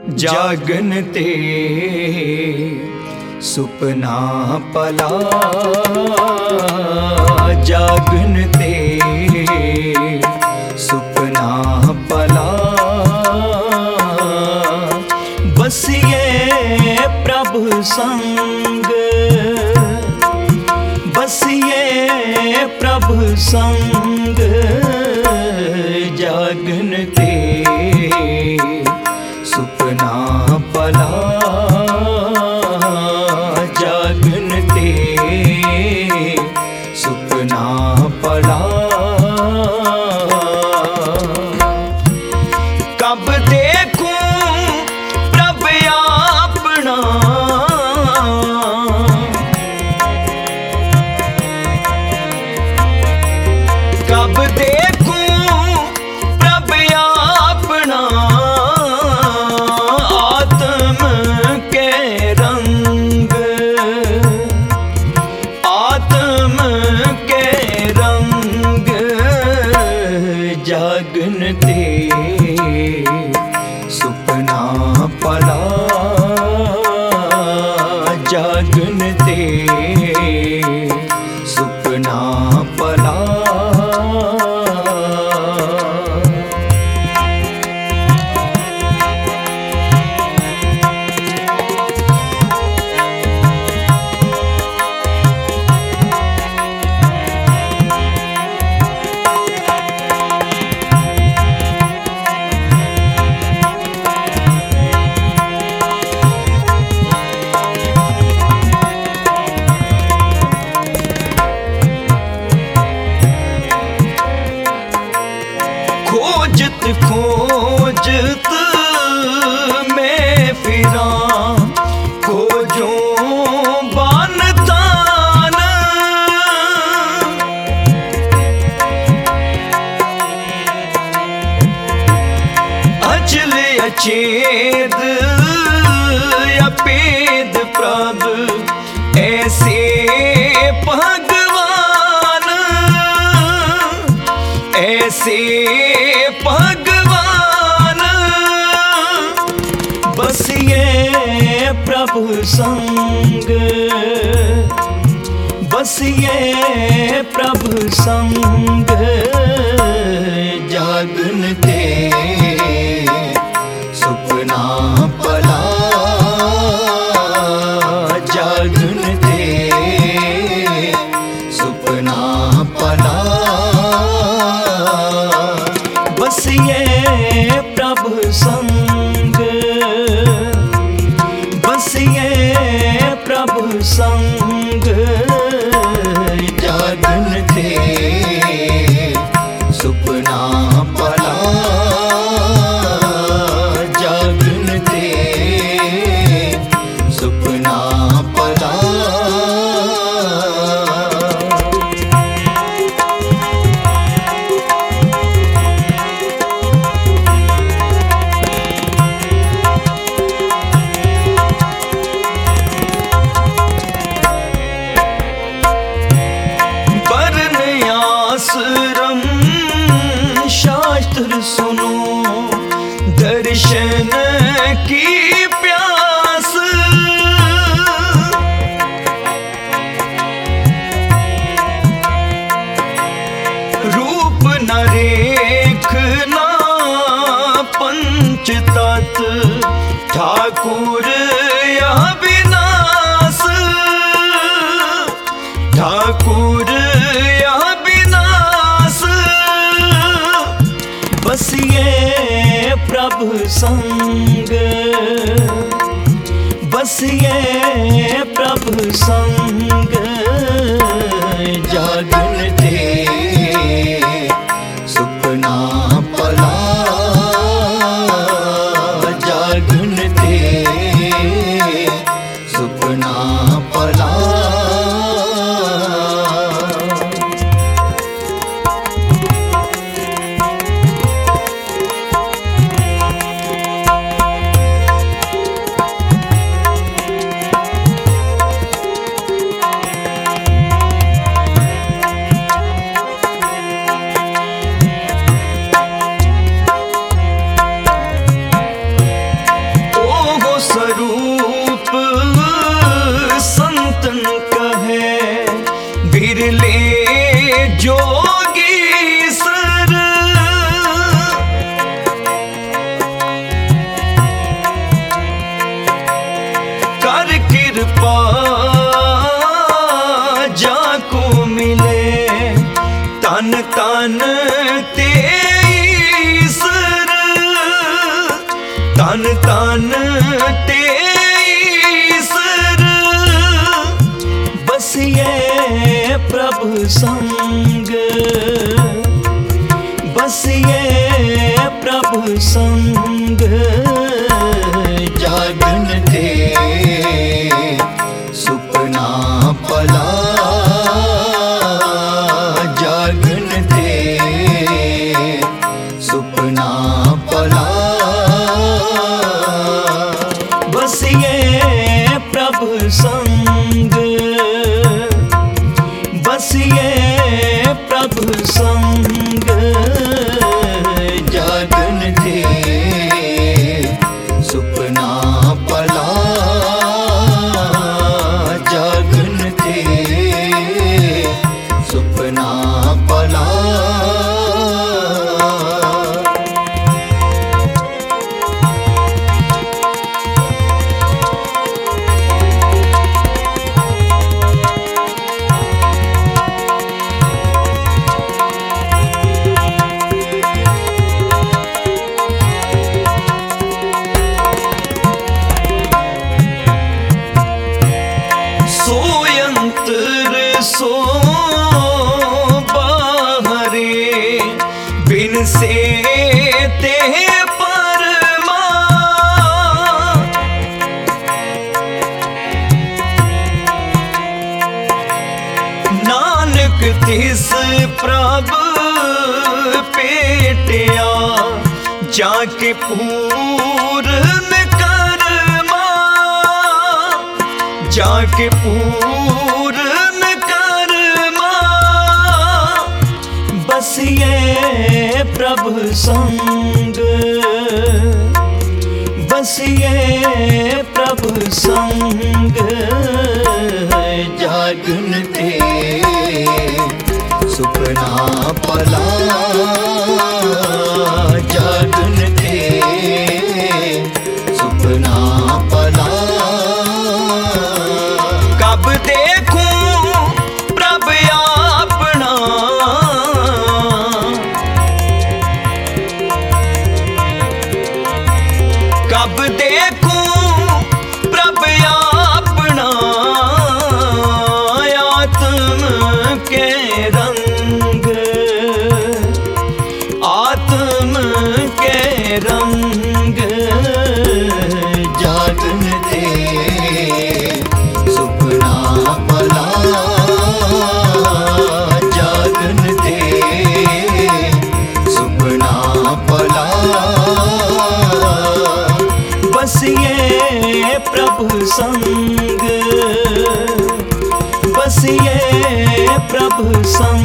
जागन ते सुपना पला, जागन ते सुपना पला। बसिए प्रभु संग, बसिए प्रभु संग, जागन ते सुपना पला, जागन ते सुपना पला। कब देखूं प्रभु अपना, कब देखूं प्रभु अपना, आत्म के रंग, आत्म के रंग, जागन ते सुपना पला, जागन ते सुपना पला। खोजत खोजत मैं फिरा, खोजों बानतान, अचल अचेद अपेद प्रभ ऐसे भगवान, ऐसे भगवान। बसिए प्रभु संग, बसिए प्रभु संग, जागन ते सुपना पला, जागन ते सुपना पला। बसिए प्रभु संग, बसिए प्रभु संग, जागन ते सुपना पला, जागन ते सुपना पला। आश्रम शास्त्र सुनो, दर्शन की प्यास, रूप न रेखना पंच तत्व, ठाकुर अविनाश, ठाकुर बसिए प्रभु संग, बसिए प्रभु संग, जागन ते सुपना पला, जागन ते सुपना पला। तन तन तेईसर बसिए प्रभु संग, बसिए प्रभु संग। जागन ते सुपना पला, जागन ते सुपना पला। बसिए प्रभु संग, बसिए प्रभु संग। जागन ते सुपना पला, जागन ते सुपना पला। सो बाहरे बिन से ते परमा, नानक तिस प्रभ पेटिया जाके पूर्ण करमा, जाके पूर्ण बसिए प्रभु संग, बसिए प्रभु संग। जागन ते सुपना पला, जागन ते सुपना पला। कब देखूं प्रभ अपना, कब देखूं प्रभ अपना। आत्म के रंग, आत्म के रंग। जागन ते सुपना पला, जागन ते सुपना पला। बसिए प्रभु संग, बसिए प्रभु संग।